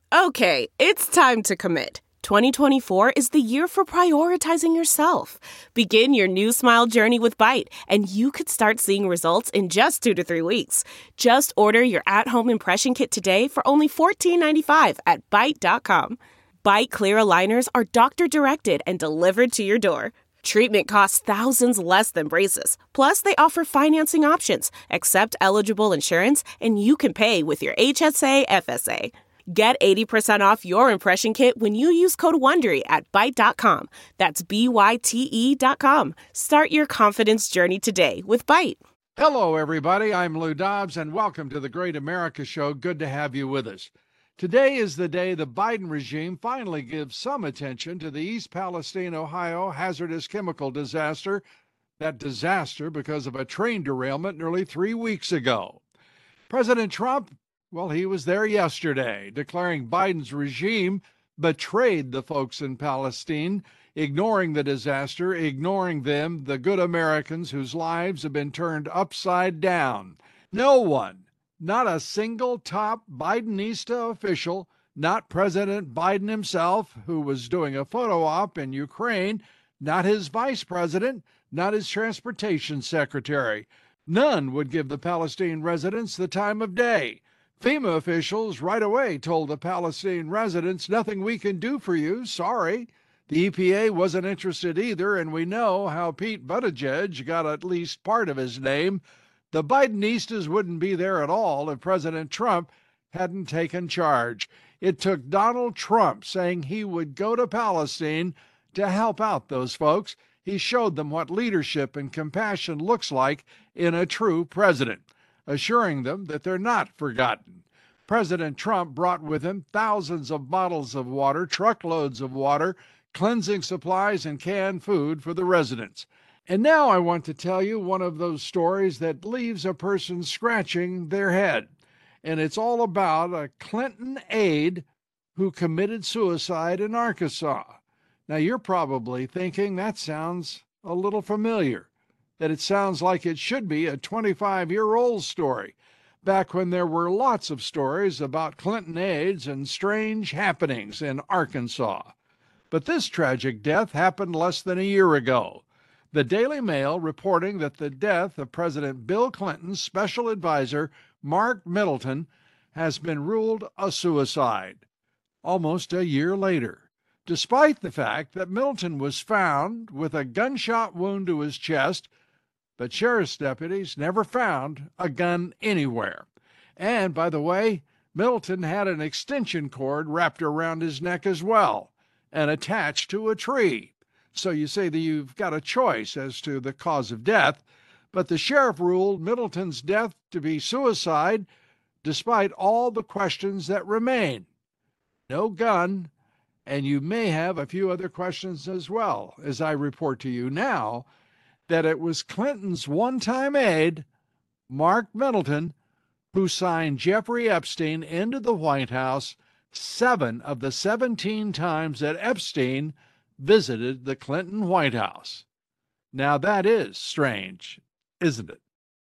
Okay, it's time to commit. 2024 is the year for prioritizing yourself. Begin your new smile journey with Byte, and you could start seeing results in just 2 to 3 weeks. Just order your at-home impression kit today for only $14.95 at Byte.com. Byte Clear aligners are doctor-directed and delivered to your door. Treatment costs thousands less than braces. Plus, they offer financing options, accept eligible insurance, and you can pay with your HSA FSA. Get 80% off your impression kit when you use code WONDERY at Byte.com. That's BYTE.com. Start your confidence journey today with Byte. Hello, everybody. I'm Lou Dobbs, and welcome to the Great America Show. Good to have you with us. Today is the day the Biden regime finally gives some attention to the East Palestine, Ohio hazardous chemical disaster. That disaster because of a train derailment nearly 3 weeks ago. President Trump, well, he was there yesterday, declaring Biden's regime betrayed the folks in Palestine, ignoring the disaster, ignoring them, the good Americans whose lives have been turned upside down. No one, not a single top Bidenista official, not President Biden himself, who was doing a photo op in Ukraine, not his vice president, not his transportation secretary. None would give the Palestine residents the time of day. FEMA officials right away told the Palestine residents, nothing we can do for you, sorry. The EPA wasn't interested either, and we know how Pete Buttigieg got at least part of his name. The Bidenistas wouldn't be there at all if President Trump hadn't taken charge. It took Donald Trump saying he would go to Palestine to help out those folks. He showed them what leadership and compassion looks like in a true president, assuring them that they're not forgotten. President Trump brought with him thousands of bottles of water, truckloads of water, cleansing supplies, and canned food for the residents. And now I want to tell you one of those stories that leaves a person scratching their head. And it's all about a Clinton aide who committed suicide in Arkansas. Now, you're probably thinking that sounds a little familiar, that it sounds like it should be a 25-year-old story, back when there were lots of stories about Clinton aides and strange happenings in Arkansas. But this tragic death happened less than a year ago. The Daily Mail reporting that the death of President Bill Clinton's special advisor, Mark Middleton, has been ruled a suicide almost a year later, despite the fact that Middleton was found with a gunshot wound to his chest, but sheriff's deputies never found a gun anywhere. And, by the way, Middleton had an extension cord wrapped around his neck as well and attached to a tree. So you say that you've got a choice as to the cause of death, but the sheriff ruled Middleton's death to be suicide despite all the questions that remain. No gun, and you may have a few other questions as well, as I report to you now that it was Clinton's one-time aide, Mark Middleton, who signed Jeffrey Epstein into the White House 7 of the 17 times that Epstein visited the Clinton White House. Now that is strange, isn't it?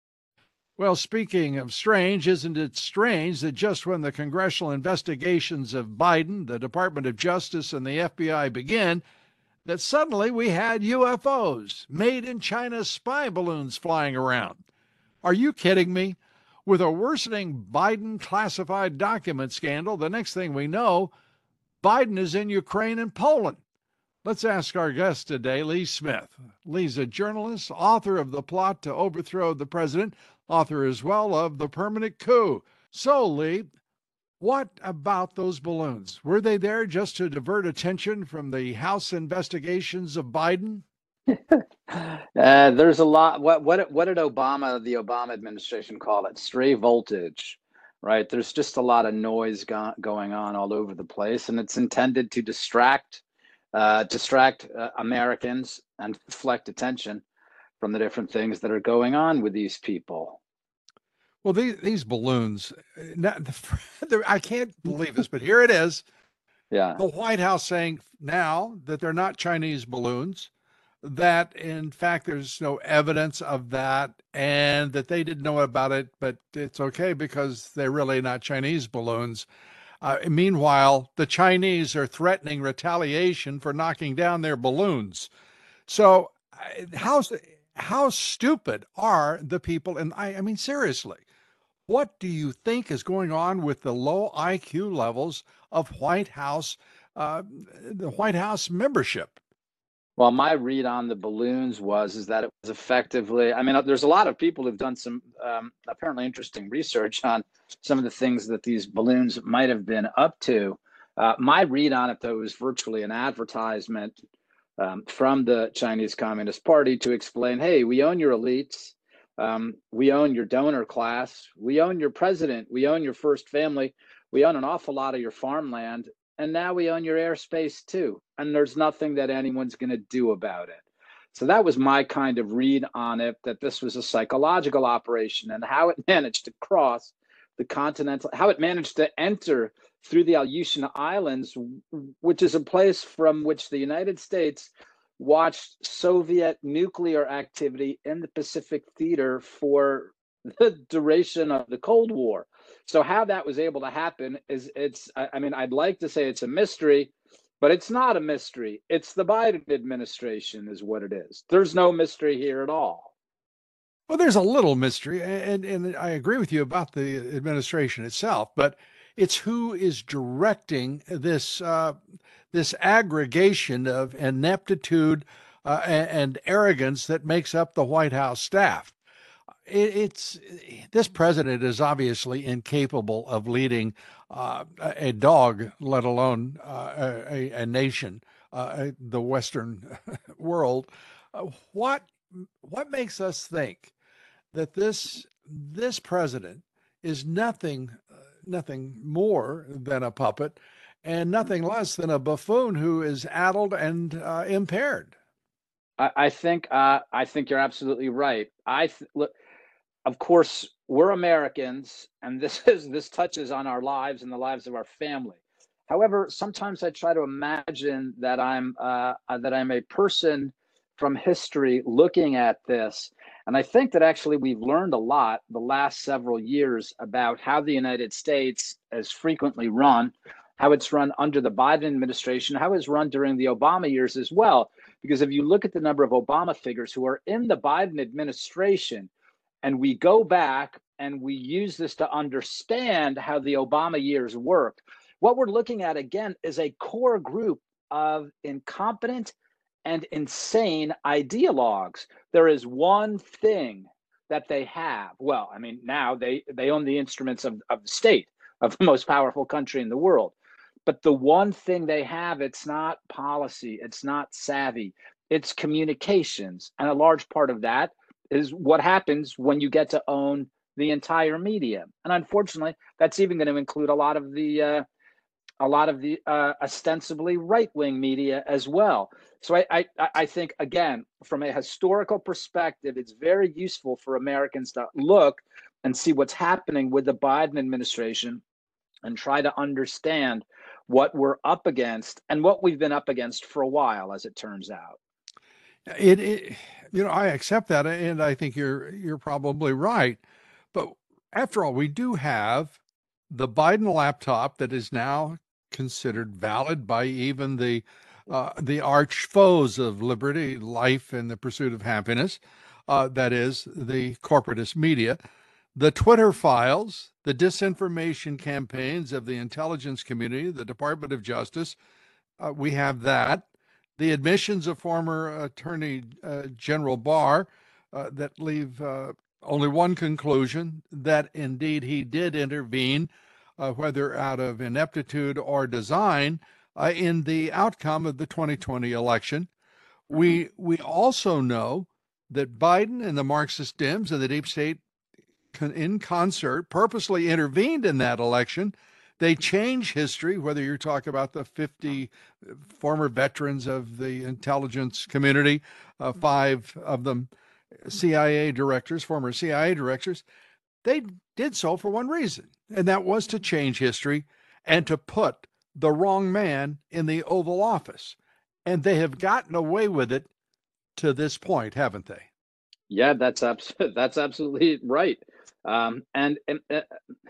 Well, speaking of strange, isn't it strange that just when the congressional investigations of Biden, the Department of Justice, and the FBI began, that suddenly we had UFOs, made in China spy balloons flying around? Are you kidding me? With a worsening Biden classified document scandal, the next thing we know, Biden is in Ukraine and Poland. Let's ask our guest today, Lee Smith. Lee's a journalist, author of The Plot to Overthrow the President, author as well of The Permanent Coup. So, Lee, what about those balloons? Were they there just to divert attention from the House investigations of Biden? There's a lot. What did the Obama administration call it? Stray voltage, right? There's just a lot of noise going on all over the place, and it's intended to distract Americans and deflect attention from the different things that are going on with these people. Well, these balloons, I can't believe this, but here it is. Yeah. The White House saying now that they're not Chinese balloons, that in fact there's no evidence of that, and that they didn't know about it, but it's okay because they're really not Chinese balloons. Meanwhile, the Chinese are threatening retaliation for knocking down their balloons. So, how stupid are the people? And I mean, seriously, what do you think is going on with the low IQ levels of the White House membership? Well, my read on the balloons is that it was effectively. I mean, there's a lot of people who've done some apparently interesting research on some of the things that these balloons might have been up to. My read on it, though, was virtually an advertisement from the Chinese Communist Party to explain, hey, we own your elites, we own your donor class, we own your president, we own your first family, we own an awful lot of your farmland, and now we own your airspace too. And there's nothing that anyone's going to do about it. So that was my kind of read on it, that this was a psychological operation, and how it managed to cross the continental, how it managed to enter through the Aleutian Islands, which is a place from which the United States watched Soviet nuclear activity in the Pacific theater for the duration of the Cold War. So how that was able to happen I mean, I'd like to say it's a mystery, but it's not a mystery. It's the Biden administration is what it is. There's no mystery here at all. Well, there's a little mystery, and I agree with you about the administration itself, but it's who is directing this aggregation of ineptitude and arrogance that makes up the White House staff. It's this president is obviously incapable of leading a dog, let alone a nation, the Western world. What makes us think that this president is nothing more than a puppet and nothing less than a buffoon who is addled and impaired? I think you're absolutely right. Look, of course, we're Americans, and this touches on our lives and the lives of our family. However, sometimes I try to imagine that I'm a person from history looking at this, and I think that actually we've learned a lot the last several years about how the United States is frequently run, how it's run under the Biden administration, how it's run during the Obama years as well. Because if you look at the number of Obama figures who are in the Biden administration, and we go back and we use this to understand how the Obama years worked, what we're looking at again is a core group of incompetent and insane ideologues. There is one thing that they have. Well, I mean, now they own the instruments of the state, of the most powerful country in the world. But the one thing they have, it's not policy, it's not savvy, it's communications. And a large part of that is what happens when you get to own the entire media. And unfortunately, that's even going to include a lot of the ostensibly right-wing media as well. So I think, again, from a historical perspective, it's very useful for Americans to look and see what's happening with the Biden administration and try to understand what we're up against and what we've been up against for a while, as it turns out. I accept that, and I think you're probably right. But after all, we do have the Biden laptop that is now considered valid by even the arch foes of liberty, life, and the pursuit of happiness. That is the corporatist media, the Twitter files, the disinformation campaigns of the intelligence community, the Department of Justice. We have that. The admissions of former Attorney General Barr that leave only one conclusion, that indeed he did intervene, whether out of ineptitude or design, in the outcome of the 2020 election. We also know that Biden and the Marxist Dems and the deep state in concert purposely intervened in that election. They change history, whether you're talking about the 50 former veterans of the intelligence community, 5 of them former CIA directors. They did so for one reason, and that was to change history and to put the wrong man in the Oval Office. And they have gotten away with it to this point, haven't they? Yeah, that's absolutely right. And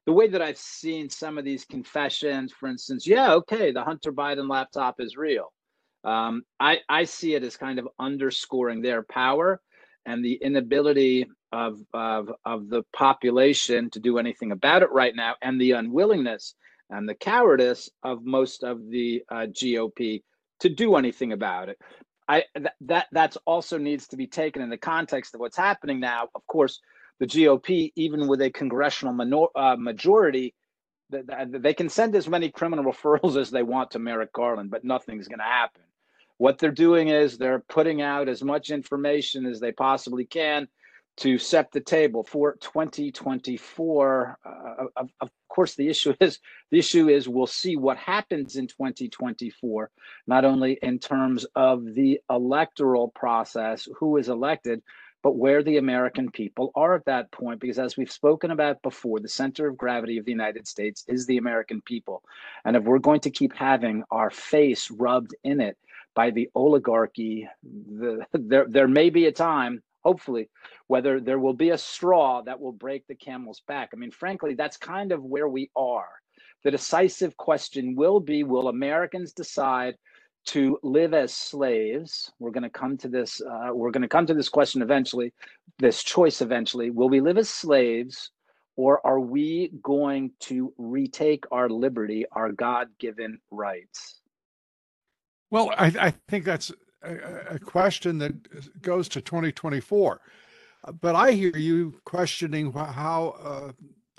the way that I've seen some of these confessions, for instance, yeah, okay, the Hunter Biden laptop is real. I see it as kind of underscoring their power and the inability of the population to do anything about it right now, and the unwillingness and the cowardice of most of the GOP to do anything about it. That's also needs to be taken in the context of what's happening now. Of course, the GOP, even with a congressional majority, they can send as many criminal referrals as they want to Merrick Garland, but nothing's going to happen. What they're doing is they're putting out as much information as they possibly can to set the table for 2024. Of course, the issue is we'll see what happens in 2024, not only in terms of the electoral process, who is elected, but where the American people are at that point. Because as we've spoken about before, the center of gravity of the United States is the American people. And if we're going to keep having our face rubbed in it by the oligarchy, there may be a time, hopefully, whether there will be a straw that will break the camel's back. I mean, frankly, that's kind of where we are. The decisive question will be, will Americans decide to live as slaves? We're going to come to this. We're going to come to this question eventually, this choice eventually. Will we live as slaves, or are we going to retake our liberty, our God-given rights? Well, I think that's a question that goes to 2024. But I hear you questioning how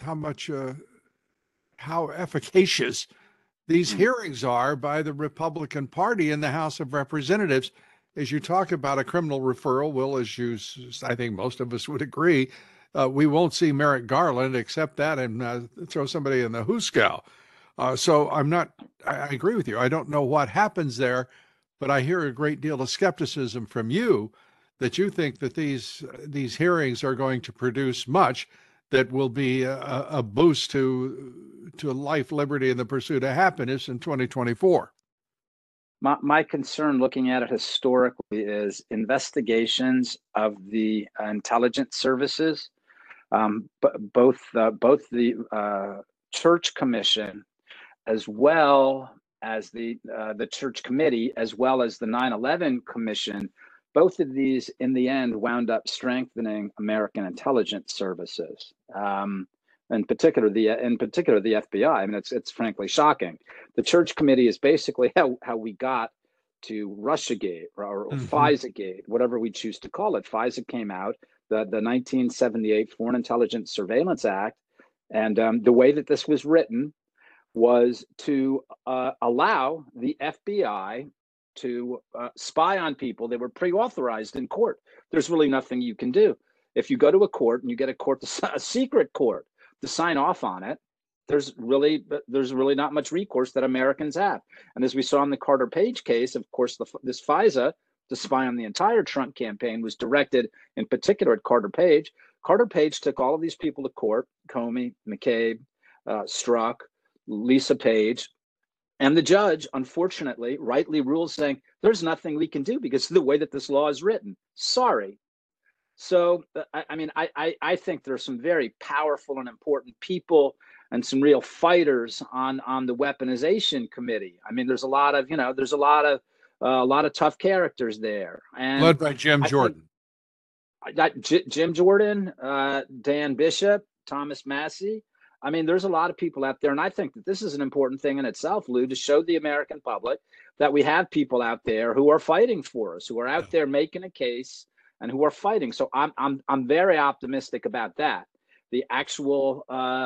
efficacious these hearings are by the Republican Party in the House of Representatives. As you talk about a criminal referral, Will, I think most of us would agree, we won't see Merrick Garland accept that and throw somebody in the hoosegow. So I agree with you. I don't know what happens there, but I hear a great deal of skepticism from you that you think that these hearings are going to produce much that will be a boost to life, liberty, and the pursuit of happiness in 2024. My concern, looking at it historically, is investigations of the intelligence services, both the Church Commission, as well as the Church Committee, as well as the 9/11 Commission. Both of these, in the end, wound up strengthening American intelligence services. In particular, the FBI. I mean, it's frankly shocking. The Church Committee is basically how we got to Russiagate or FISA-gate, whatever we choose to call it. FISA came out, the 1978 Foreign Intelligence Surveillance Act, and the way that this was written was to allow the FBI to spy on people. They were pre-authorized in court. There's really nothing you can do. If you go to a court and you get a secret court to sign off on it, there's really not much recourse that Americans have. And as we saw in the Carter Page case, of course, this FISA to spy on the entire Trump campaign was directed in particular at Carter Page. Carter Page took all of these people to court: Comey, McCabe, Strzok, Lisa Page. And the judge, unfortunately, rightly ruled, saying there's nothing we can do because of the way that this law is written. Sorry. So, I think there are some very powerful and important people and some real fighters on the weaponization committee. I mean, there's a lot of tough characters there, and led by Jim Jordan. Jim Jordan, Dan Bishop, Thomas Massie. I mean, there's a lot of people out there, and I think that this is an important thing in itself, Lou, to show the American public that we have people out there who are fighting for us, who are out there making a case, and who are fighting. So I'm very optimistic about that. The actual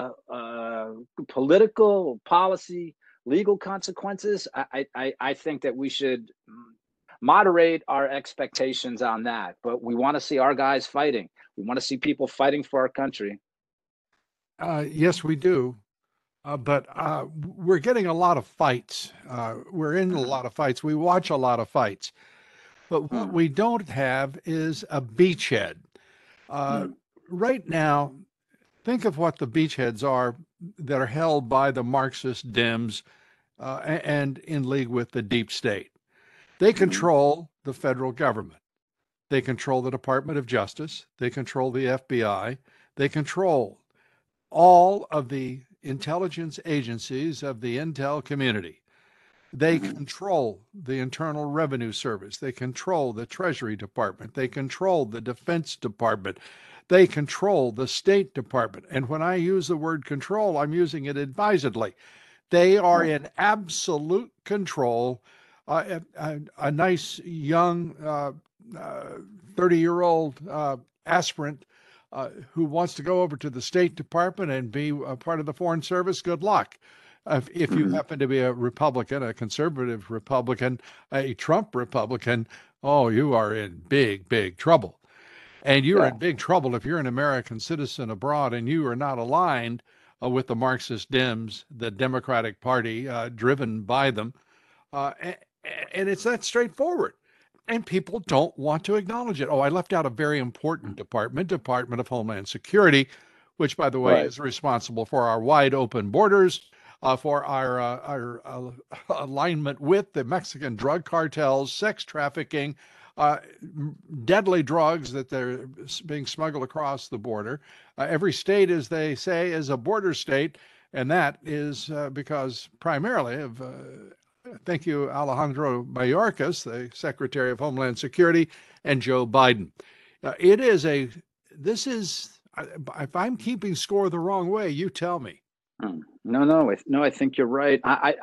political, policy, legal consequences, I think that we should moderate our expectations on that. But we want to see our guys fighting. We want to see people fighting for our country. Yes, we do. But we're getting a lot of fights. We're in a lot of fights. We watch a lot of fights. But what we don't have is a beachhead. Right now, think of what the beachheads are that are held by the Marxist Dems and in league with the deep state. They control the federal government. They control the Department of Justice. They control the FBI. They control all of the intelligence agencies of the intel community. They control the Internal Revenue Service. They control the Treasury Department. They control the Defense Department. They control the State Department. And when I use the word control, I'm using it advisedly. They are in absolute control. A nice young 30-year-old aspirant who wants to go over to the State Department and be a part of the Foreign Service, good luck. If you happen to be a Republican, a conservative Republican, a Trump Republican, oh, you are in big, big trouble. And you're in big trouble if you're an American citizen abroad and you are not aligned with the Marxist Dems, the Democratic Party, driven by them. And it's that straightforward. And people don't want to acknowledge it. Oh, I left out a very important Department of Homeland Security, which, by the way, is responsible for our wide open borders, for our alignment with the Mexican drug cartels, sex trafficking, deadly drugs that they're being smuggled across the border. Every state, as they say, is a border state, and that is because primarily of, thank you, Alejandro Mayorkas, the Secretary of Homeland Security, and Joe Biden. This is, if I'm keeping score the wrong way, you tell me. No, I think you're right.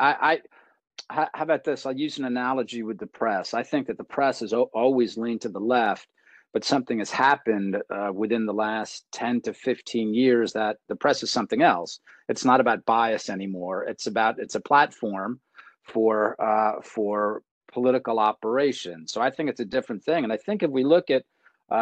How about this? I'll use an analogy with the press. I think that the press has always leaned to the left, but something has happened within the last 10 to 15 years that the press is something else. It's not about bias anymore. It's a platform for political operation. So I think it's a different thing. And I think if we look at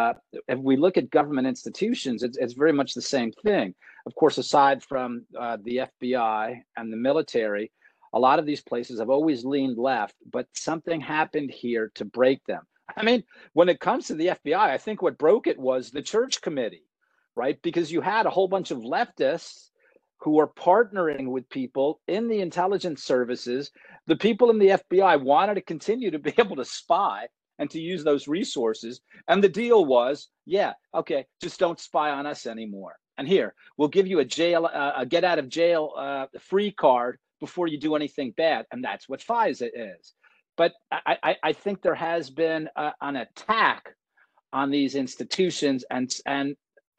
government institutions, it's very much the same thing. Of course, aside from the FBI and the military, a lot of these places have always leaned left, but something happened here to break them. I mean, when it comes to the FBI, I think what broke it was the Church Committee, right? Because you had a whole bunch of leftists who were partnering with people in the intelligence services. The people in the FBI wanted to continue to be able to spy and to use those resources. And the deal was, yeah, okay, just don't spy on us anymore. And here, we'll give you a get out of jail free card before you do anything bad. And that's what FISA is. But I think there has been an attack on these institutions, and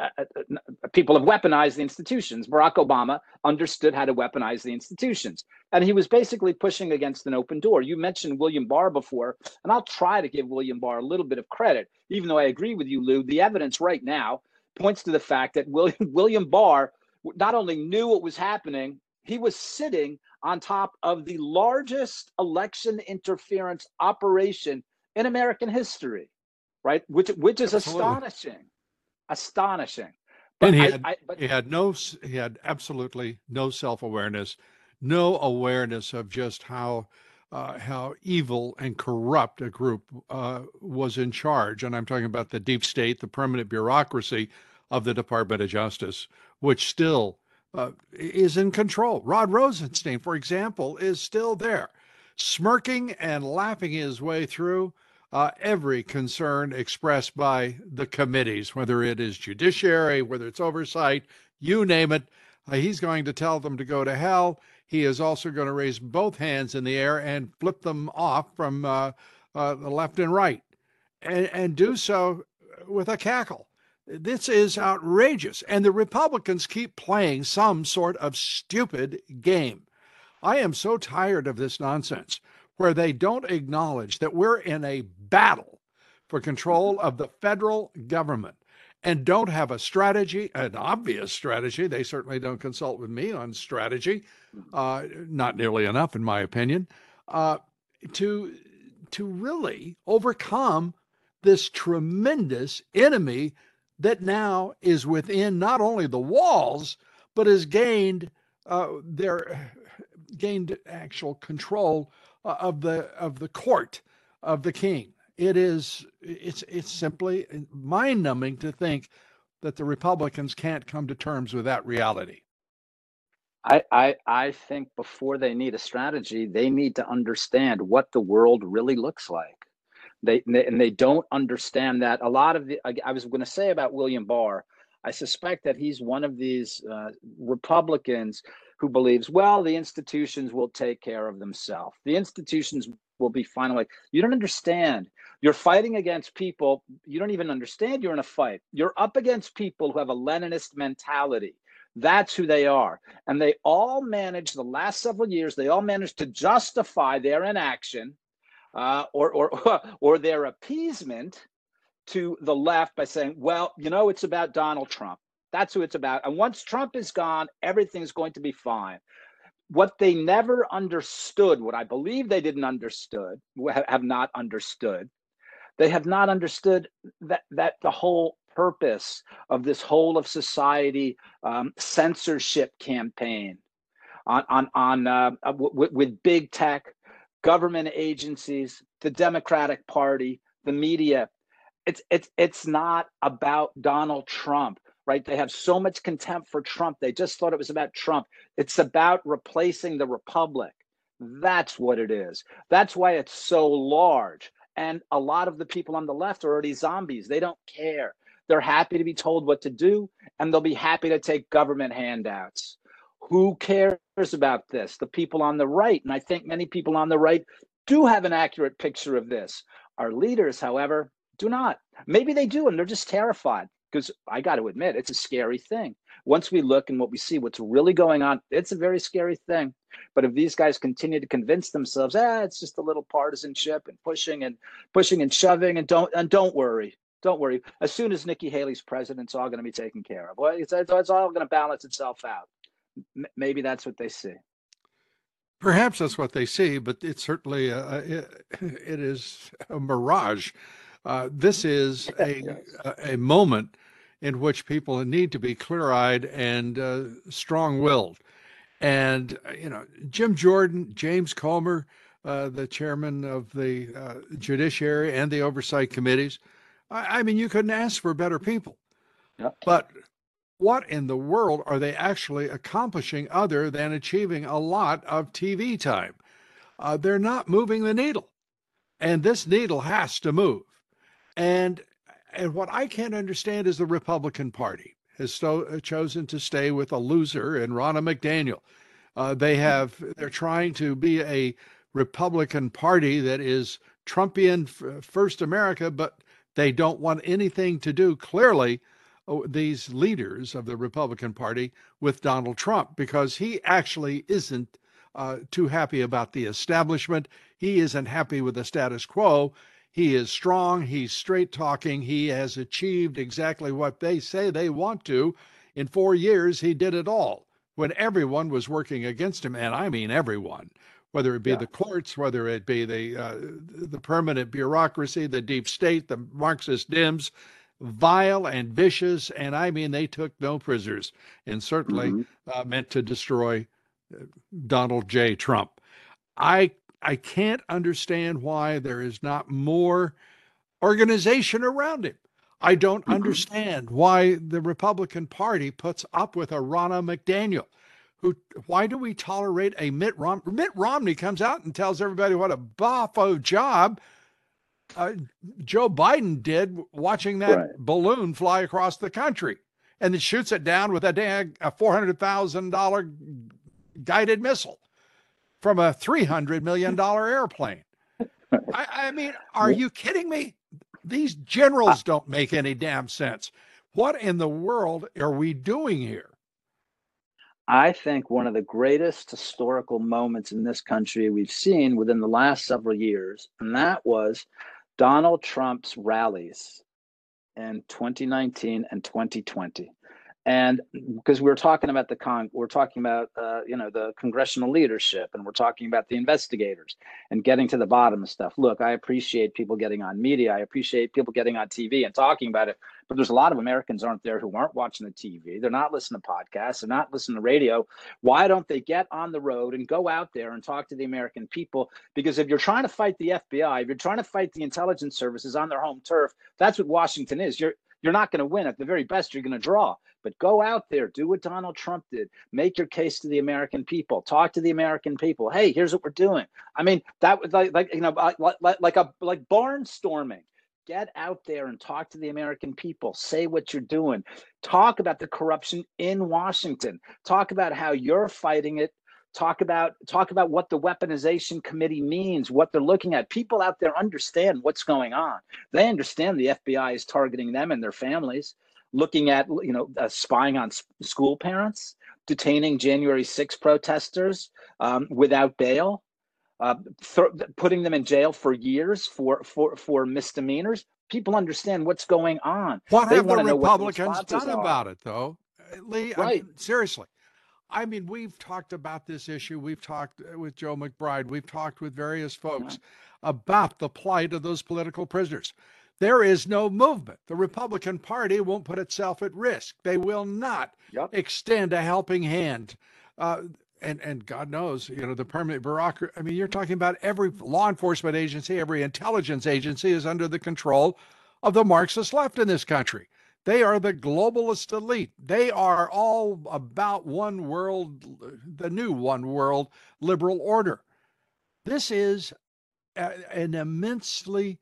people have weaponized the institutions. Barack Obama understood how to weaponize the institutions, and he was basically pushing against an open door. You mentioned William Barr before, and I'll try to give William Barr a little bit of credit, even though I agree with you, Lou. The evidence right now points to the fact that William Barr not only knew what was happening, he was sitting on top of the largest election interference operation in American history, right? Which is Absolutely. Astonishing. But and he had absolutely no self-awareness, no awareness of just how evil and corrupt a group was in charge. And I'm talking about the deep state, the permanent bureaucracy of the Department of Justice, which still is in control. Rod Rosenstein, for example, is still there, smirking and laughing his way through every concern expressed by the committees, whether it is judiciary, whether it's oversight, you name it. He's going to tell them to go to hell. He is also going to raise both hands in the air and flip them off from the left and right, and do so with a cackle. This is outrageous. And the Republicans keep playing some sort of stupid game. I am so tired of this nonsense where they don't acknowledge that we're in a battle for control of the federal government and don't have a strategy, an obvious strategy. They certainly don't consult with me on strategy, not nearly enough, in my opinion, to really overcome this tremendous enemy that now is within not only the walls, but has gained actual control of the court of the king. It's simply mind-numbing to think that the Republicans can't come to terms with that reality. I think before they need a strategy, they need to understand what the world really looks like. They don't understand that. A lot of I was going to say about William Barr, I suspect that he's one of these Republicans who believes, well, the institutions will take care of themselves. The institutions will be fine. Like, you don't understand. You're fighting against people. You don't even understand you're in a fight. You're up against people who have a Leninist mentality. That's who they are. And they all managed the last several years, they all managed to justify their inaction or their appeasement to the left by saying, well, it's about Donald Trump. That's who it's about. And once Trump is gone, everything's going to be fine. What they never understood, what I believe they didn't understood, have not understood, they have not understood that the whole purpose of this whole of society censorship campaign with big tech, government agencies, the Democratic Party, the media, it's not about Donald Trump. Right? They have so much contempt for Trump. They just thought it was about Trump. It's about replacing the republic. That's what it is. That's why it's so large. And a lot of the people on the left are already zombies. They don't care. They're happy to be told what to do, and they'll be happy to take government handouts. Who cares about this? The people on the right, and I think many people on the right do have an accurate picture of this. Our leaders, however, do not. Maybe they do, and they're just terrified. Because I got to admit, it's a scary thing. Once we look and what we see, what's really going on, it's a very scary thing. But if these guys continue to convince themselves, it's just a little partisanship and pushing and shoving, and don't worry. As soon as Nikki Haley's president, it's all going to be taken care of. Well, it's all going to balance itself out. Maybe that's what they see. Perhaps that's what they see, but it's certainly it is a mirage. This is a moment in which people need to be clear-eyed and strong-willed. And, Jim Jordan, James Comer, the chairman of the Judiciary and the Oversight Committees, I mean, you couldn't ask for better people. Yep. But what in the world are they actually accomplishing other than achieving a lot of TV time? They're not moving the needle. And this needle has to move. And what I can't understand is the Republican Party has chosen to stay with a loser in Ronna McDaniel. They're trying to be a Republican Party that is Trumpian First America, but they don't want anything to do, clearly, these leaders of the Republican Party, with Donald Trump, because he actually isn't too happy about the establishment. He isn't happy with the status quo. He is strong. He's straight talking. He has achieved exactly what they say they want to. In 4 years, he did it all when everyone was working against him. And I mean everyone, whether it be the courts, whether it be the permanent bureaucracy, the deep state, the Marxist Dems, vile and vicious. And I mean, they took no prisoners, and certainly meant to destroy Donald J. Trump. I can't understand why there is not more organization around him. I don't understand why the Republican Party puts up with a Ronna McDaniel. Why do we tolerate a Mitt Romney? Mitt Romney comes out and tells everybody what a boffo job Joe Biden did watching that balloon fly across the country, and then shoots it down with a $400,000 guided missile from a $300 million airplane. I mean, are you kidding me? These generals don't make any damn sense. What in the world are we doing here? I think one of the greatest historical moments in this country we've seen within the last several years, and that was Donald Trump's rallies in 2019 and 2020. And because we're talking about the congressional leadership, and we're talking about the investigators and getting to the bottom of stuff. Look, I appreciate people getting on media. I appreciate people getting on TV and talking about it. But there's a lot of Americans aren't there who aren't watching the TV. They're not listening to podcasts. They're not listening to radio. Why don't they get on the road and go out there and talk to the American people? Because if you're trying to fight the FBI, if you're trying to fight the intelligence services on their home turf, that's what Washington is. You're not going to win. At the very best, you're going to draw. But go out there, do what Donald Trump did. Make your case to the American people. Talk to the American people. Hey, here's what we're doing. I mean, that was like barnstorming. Get out there and talk to the American people. Say what you're doing. Talk about the corruption in Washington. Talk about how you're fighting it. Talk about what the weaponization committee means, what they're looking at. People out there understand what's going on. They understand the FBI is targeting them and their families, looking at, spying on school parents, detaining January 6 protesters without bail, putting them in jail for years for misdemeanors. People understand what's going on. What They have the want to know what the Republicans responses done are. about it, though? Lee, Right. Seriously. I mean, we've talked about this issue. We've talked with Joe McBride. We've talked with various folks about the plight of those political prisoners. There is no movement. The Republican Party won't put itself at risk. They will not extend a helping hand. And God knows, the permanent bureaucracy. I mean, you're talking about every law enforcement agency, every intelligence agency is under the control of the Marxist left in this country. They are the globalist elite. They are all about one world, the new one world liberal order. This is an immensely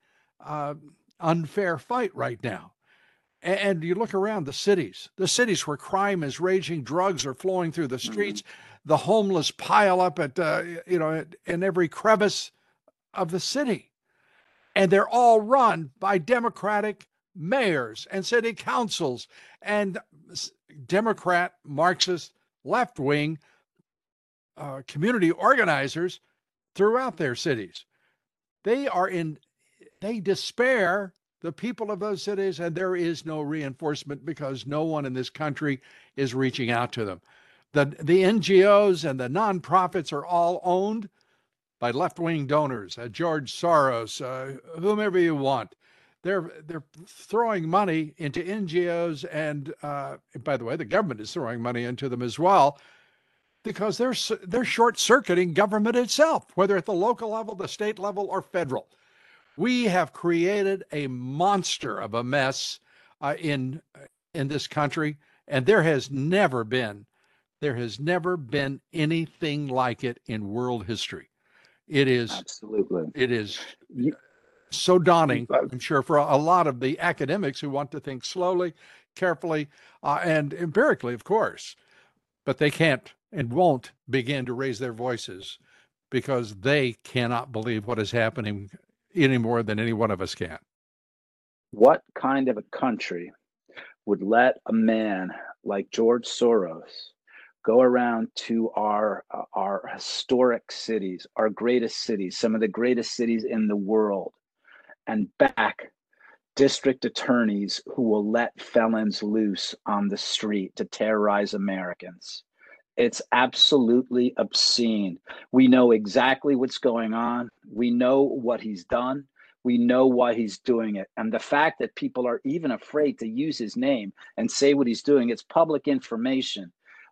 unfair fight right now. And you look around the cities where crime is raging, drugs are flowing through the streets, the homeless pile up at, in every crevice of the city. And they're all run by Democratic mayors and city councils and Democrat, Marxist, left-wing community organizers throughout their cities. They despair, the people of those cities, and there is no reinforcement because no one in this country is reaching out to them. The NGOs and the nonprofits are all owned by left-wing donors, George Soros, whomever you want. They're throwing money into NGOs, and by the way, the government is throwing money into them as well, because they're short-circuiting government itself, whether at the local level, the state level, or federal. We have created a monster of a mess in this country, and there has never been anything like it in world history. It is absolutely. It is so daunting, I'm sure, for a lot of the academics who want to think slowly, carefully, and empirically, of course. But they can't and won't begin to raise their voices because they cannot believe what is happening any more than any one of us can. What kind of a country would let a man like George Soros go around to our historic cities, our greatest cities, some of the greatest cities in the world, and back district attorneys who will let felons loose on the street to terrorize Americans? It's absolutely obscene. We know exactly what's going on. We know what he's done. We know why he's doing it. And the fact that people are even afraid to use his name and say what he's doing, it's public information.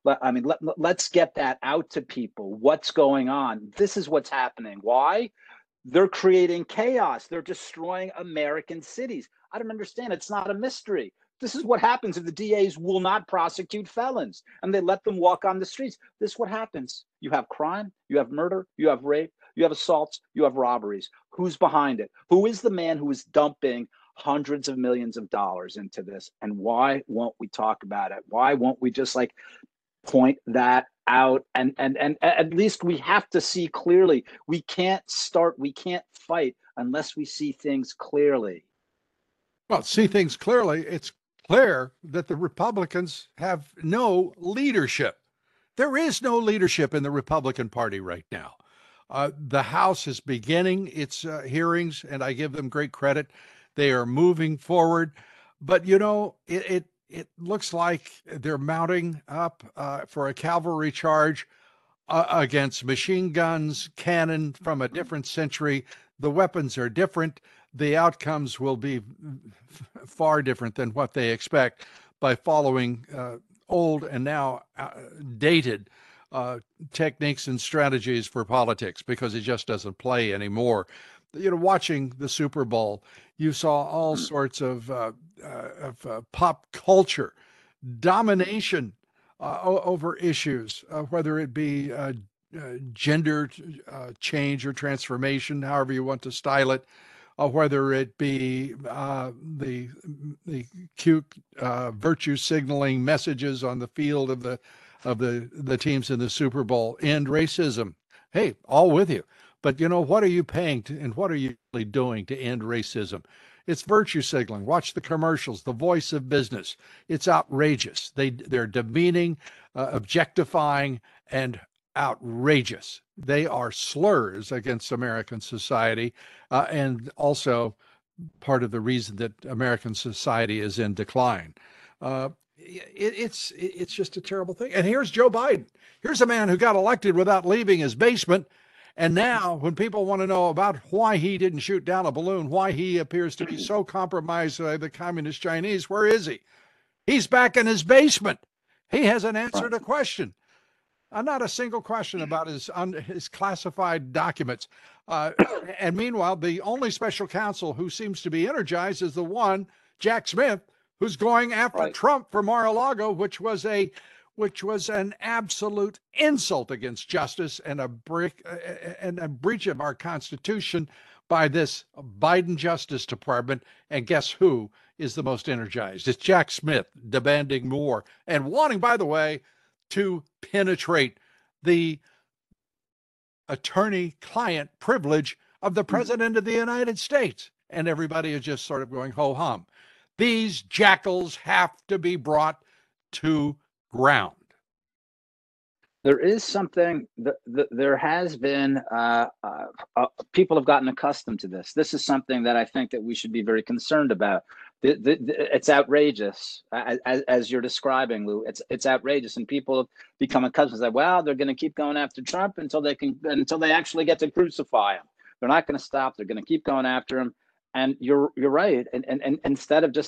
Let's get that out to people. What's going on? This is what's happening. Why? They're creating chaos. They're destroying American cities. I don't understand. It's not a mystery. This is what happens if the DAs will not prosecute felons and they let them walk on the streets. This is what happens. You have crime, you have murder, you have rape, you have assaults, you have robberies. Who's behind it? Who is the man who is dumping hundreds of millions of dollars into this? And why won't we talk about it? Why won't we just point that out? And at least we have to see clearly. We can't fight unless we see things clearly. Well, see things clearly. It's clear that the Republicans have no leadership. There is no leadership in the Republican Party right now. The House is beginning its hearings, and I give them great credit. They are moving forward. But, it looks like they're mounting up for a cavalry charge against machine guns, cannon from a different century. The weapons are different. The outcomes will be far different than what they expect by following old and now dated techniques and strategies for politics, because it just doesn't play anymore. Watching the Super Bowl, you saw all sorts of pop culture domination over issues, whether it be gender change or transformation, however you want to style it, whether it be the cute virtue signaling messages on the field of the teams in the Super Bowl, end racism. Hey, all with you. But what are you paying to, and what are you really doing to end racism? It's virtue signaling. Watch the commercials, the voice of business. It's outrageous. They're demeaning, objectifying, and outrageous. They are slurs against American society, and also part of the reason that American society is in decline. It's just a terrible thing. And here's Joe Biden. Here's a man who got elected without leaving his basement. And now, when people want to know about why he didn't shoot down a balloon, why he appears to be so compromised by the communist Chinese, where is he? He's back in his basement. He hasn't answered a question. Not a single question about his classified documents. And meanwhile, the only special counsel who seems to be energized is the one, Jack Smith, who's going after Trump for Mar-a-Lago, which was an absolute insult against justice and a breach of our Constitution by this Biden Justice Department. And guess who is the most energized? It's Jack Smith, demanding more and wanting, by the way, to penetrate the attorney-client privilege of the President of the United States. And everybody is just sort of going ho-hum. These jackals have to be brought to ground. There is something that there has been, people have gotten accustomed to this. This is something that I think that we should be very concerned about. It's outrageous, as you're describing, Lou. It's outrageous, and people have become accustomed to that. Well, they're going to keep going after Trump until they actually get to crucify him. They're not going to stop. They're going to keep going after him. And you're right. And instead of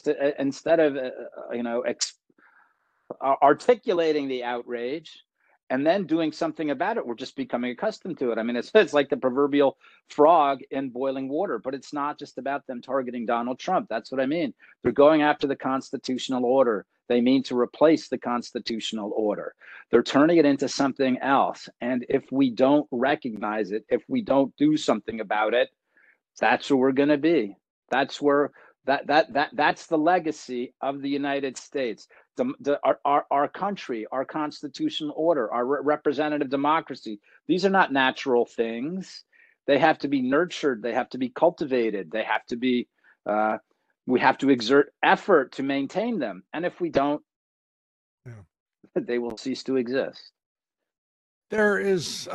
articulating the outrage and then doing something about it, we're just becoming accustomed to it. I mean, it's like the proverbial frog in boiling water, but it's not just about them targeting Donald Trump. That's what I mean. They're going after the constitutional order. They mean to replace the constitutional order. They're turning it into something else. And if we don't recognize it, if we don't do something about it, that's where we're going to be. That's where that's the legacy of the United States. Our country, our constitutional order, our representative democracy. These are not natural things. They have to be nurtured. They have to be cultivated. They have to be. We have to exert effort to maintain them. And if we don't, they will cease to exist. There is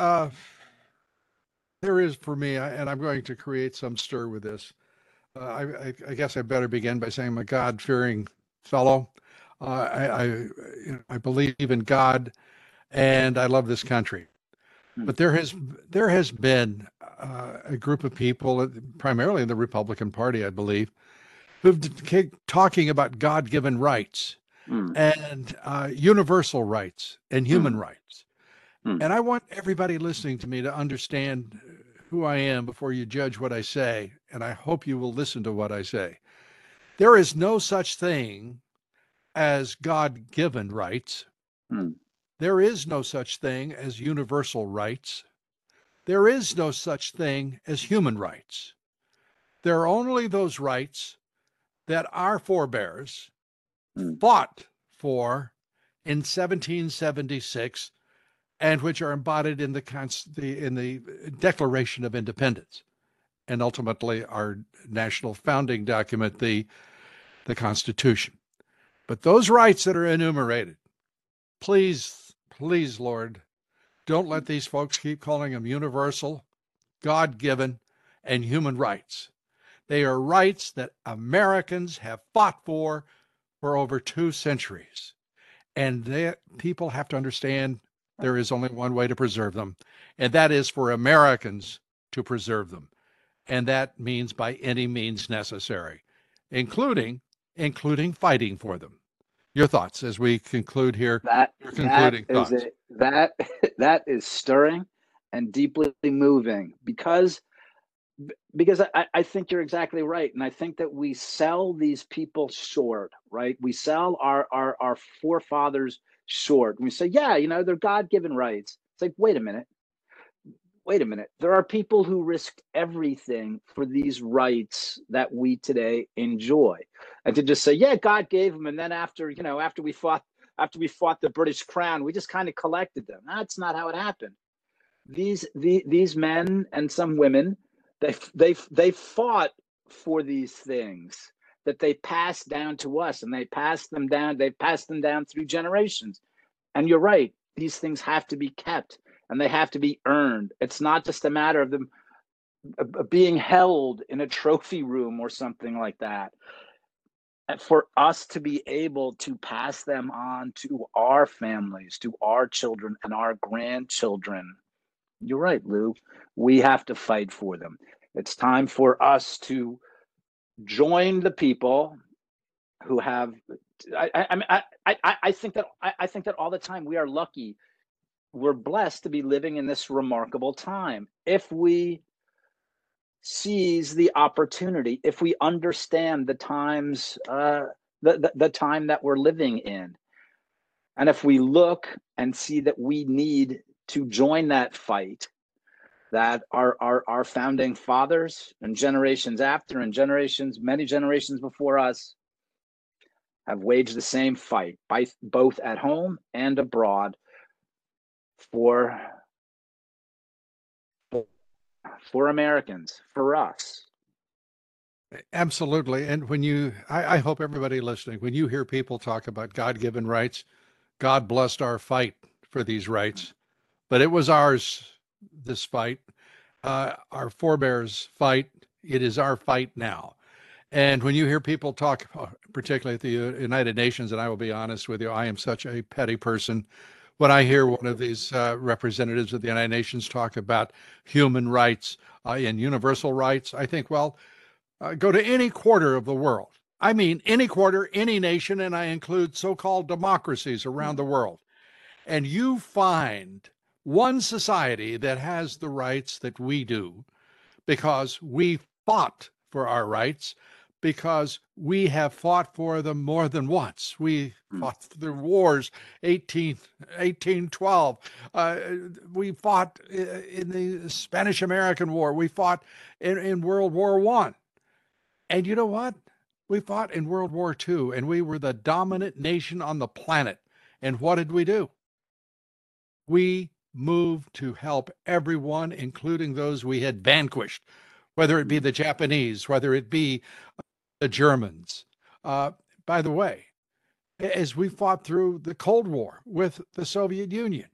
for me, and I'm going to create some stir with this. I guess I better begin by saying I'm a God-fearing fellow. I believe in God, and I love this country. But there has been a group of people, primarily in the Republican Party, I believe, who've talking about God-given rights and universal rights and human rights. And I want everybody listening to me to understand who I am before you judge what I say, and I hope you will listen to what I say. There is no such thing as God-given rights. There is no such thing as universal rights. There is no such thing as human rights. There are only those rights that our forebears fought for in 1776 and which are embodied in the Declaration of Independence, and ultimately our national founding document, the Constitution. But those rights that are enumerated, please, Lord, don't let these folks keep calling them universal, God-given, and human rights. They are rights that Americans have fought for over 2 centuries. And people have to understand there is only one way to preserve them, and that is for Americans to preserve them. And that means by any means necessary, including fighting for them. Your thoughts as we conclude here. Your concluding thoughts. That is stirring and deeply moving because I think you're exactly right. And I think that we sell these people short, right? We sell our forefathers short. We say, yeah, they're God-given rights. It's like, wait a minute. wait a minute, there are people who risked everything for these rights that we today enjoy. And to just say, yeah, God gave them, and then after we fought the British Crown, we just kind of collected them. That's not how it happened. These men and some women, they fought for these things that they passed down to us, and they passed them down through generations. And you're right, these things have to be kept, and they have to be earned. It's not just a matter of them being held in a trophy room or something like that. For us to be able to pass them on to our families, to our children and our grandchildren, you're right, Lou, we have to fight for them. It's time for us to join the people who have. I think that all the time. We are lucky, we're blessed to be living in this remarkable time. If we seize the opportunity, if we understand the times, the time that we're living in, and if we look and see that we need to join that fight, that our founding fathers and generations after and many generations before us have waged the same fight, both at home and abroad, for Americans, for us. Absolutely. And I hope everybody listening, when you hear people talk about God-given rights, God blessed our fight for these rights, but it was ours, this fight, our forebears' fight. It is our fight now. And when you hear people talk, particularly at the United Nations, and I will be honest with you, I am such a petty person. When I hear one of these representatives of the United Nations talk about human rights and universal rights, I think, well, go to any quarter of the world. I mean, any quarter, any nation, and I include so-called democracies around the world. And you find one society that has the rights that we do because we fought for our rights, because we have fought for them more than once. We fought the wars, 1812. We fought in the Spanish-American War. We fought in World War I. And you know what? We fought in World War II, and we were the dominant nation on the planet. And what did we do? We moved to help everyone, including those we had vanquished, whether it be the Japanese, whether it be the Germans. By the way, as we fought through the Cold War with the Soviet Union,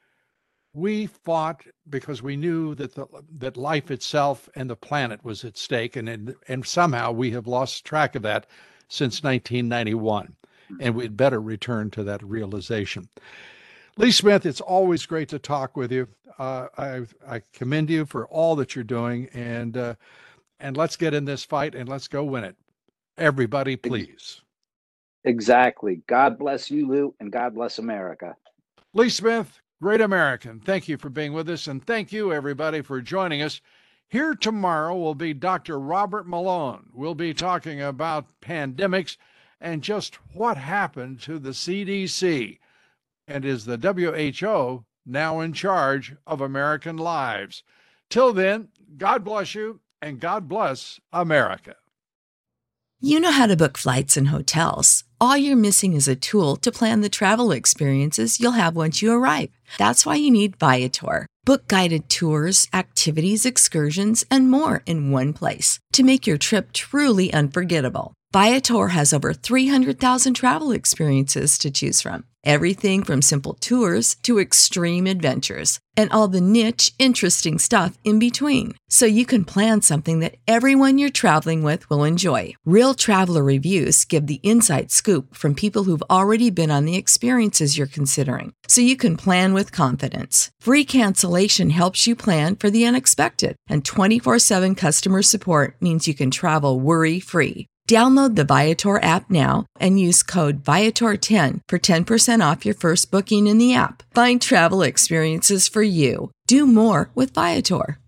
we fought because we knew that life itself and the planet was at stake, and somehow we have lost track of that since 1991, and we'd better return to that realization. Lee Smith, it's always great to talk with you. I commend you for all that you're doing, and let's get in this fight and let's go win it. Everybody, please. Exactly. God bless you, Lou, and God bless America. Lee Smith, great American. Thank you for being with us, and thank you, everybody, for joining us. Here tomorrow will be Dr. Robert Malone. We'll be talking about pandemics and just what happened to the CDC. And is the WHO now in charge of American lives? Till then, God bless you, and God bless America. You know how to book flights and hotels. All you're missing is a tool to plan the travel experiences you'll have once you arrive. That's why you need Viator. Book guided tours, activities, excursions, and more in one place to make your trip truly unforgettable. Viator has over 300,000 travel experiences to choose from. Everything from simple tours to extreme adventures and all the niche, interesting stuff in between. So you can plan something that everyone you're traveling with will enjoy. Real traveler reviews give the inside scoop from people who've already been on the experiences you're considering. So you can plan with confidence. Free cancellation helps you plan for the unexpected. And 24/7 customer support means you can travel worry-free. Download the Viator app now and use code Viator10 for 10% off your first booking in the app. Find travel experiences for you. Do more with Viator.